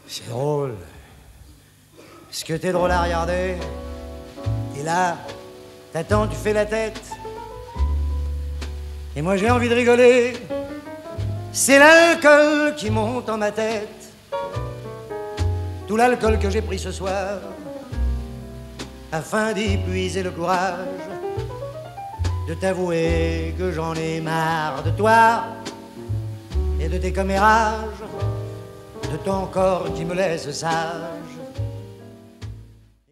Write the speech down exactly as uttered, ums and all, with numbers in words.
C'est drôle. Est-ce que t'es drôle à regarder? Et là, t'attends, tu fais la tête. Et moi j'ai envie de rigoler. C'est l'alcool qui monte en ma tête. Tout l'alcool que j'ai pris ce soir, afin d'y puiser le courage de t'avouer que j'en ai marre de toi et de tes commérages, de ton corps qui me laisse sage.